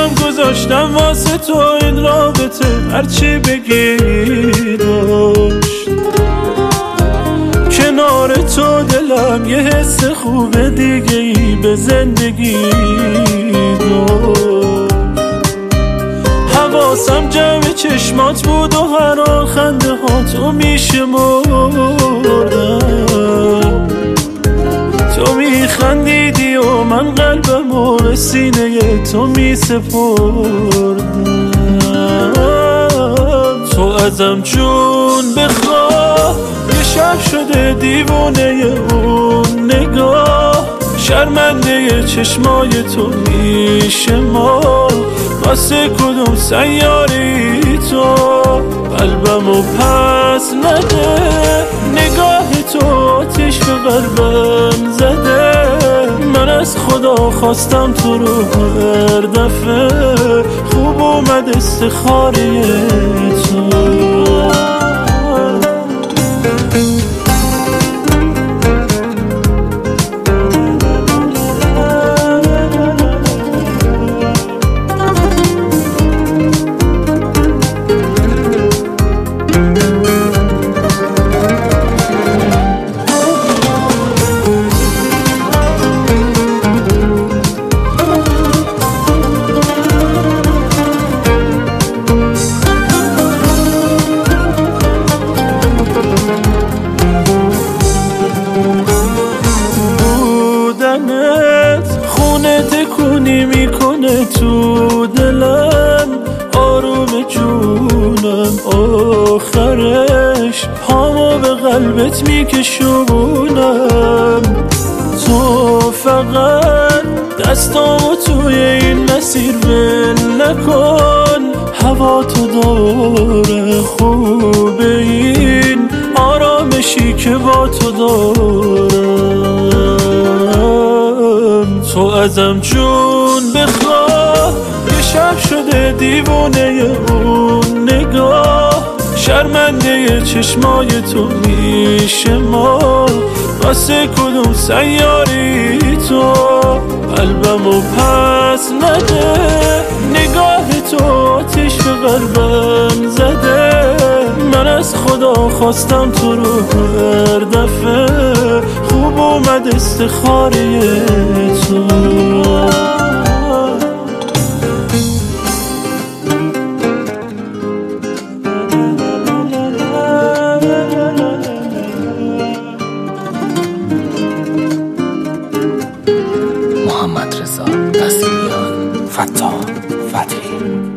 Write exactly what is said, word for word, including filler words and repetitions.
دلم گذاشتم واسه تو این رابطه، هرچی بگی داشت. کنار تو دلم یه حس خوب دیگه ای به زندگی داشت. حواسم جمع چشمات بود و هر آن خنده ها تو میشمردم. تو میخندیدی و من قلبم و به سینه تو میسپردم. تو ازم جون بخواه، یه شب شده دیوونه اون نگاه. شرمنده چشمای تو میشه ما، واسه کدوم سیاری تو قلبمو پس نده. نگاه تو آتیش به قلبم زده. من از خدا خواستم تو رو هر دفعه، خوب اومد استخاره تو. خونه تکونی میکنه تو دلم، آروم جونم آخرش پامو به قلبت میکشونم. تو فقط دستامو توی این مسیر ول نکن. هوا تو داره خوبه این آرامشی که با تو دارم. تو ازم جون بخواه، یه شب شده دیوونه اون نگاه. شرمنده چشمای تو میشه ما، واسه کدوم سیاری تو قلبمو پس نده. نگاه تو آتیش به قلبم زده. من از خدا خواستم تو رو هر دفعه، خوب اومد استخاره تو. محمد رضا بسیلیان، فتاح فتحی.